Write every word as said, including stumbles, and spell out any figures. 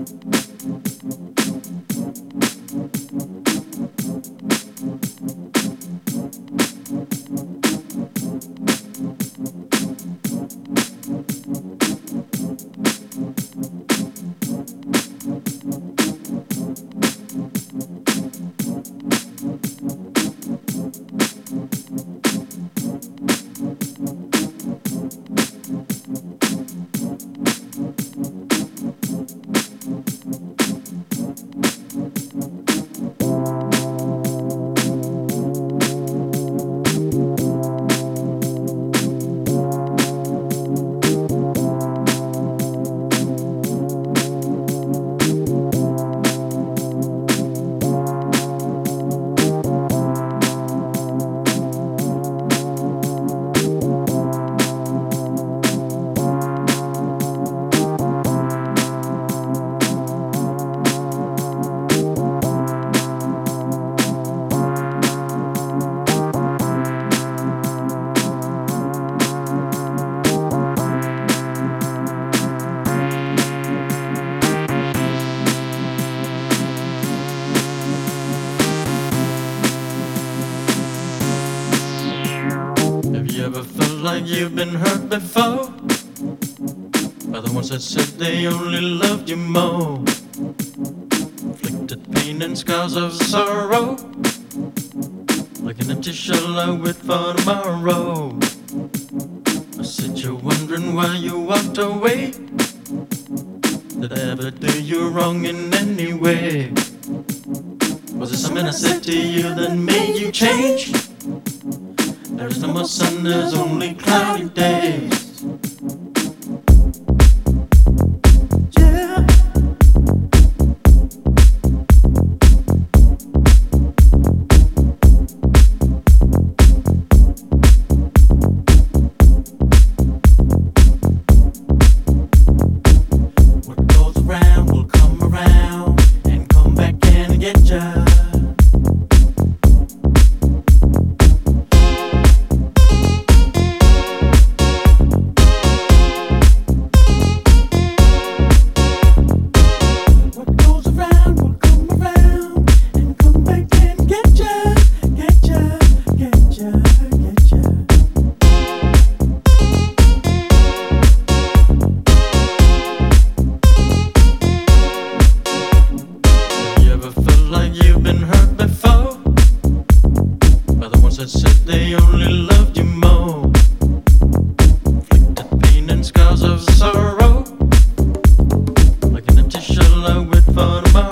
Like you've been hurt before by the ones that said they only loved you more. Inflicted pain and scars of sorrow, like an empty shell I wait for tomorrow. I said you're wondering why you walked away. Did I ever do you wrong in any way? Was it something I said to you that made you change? There is no more sun, there's only cloudy days. Yeah. What goes around will come around and come back and get ya. That said they only loved you more. Inflicted pain and scars of sorrow, like an empty shell I wait for tomorrow.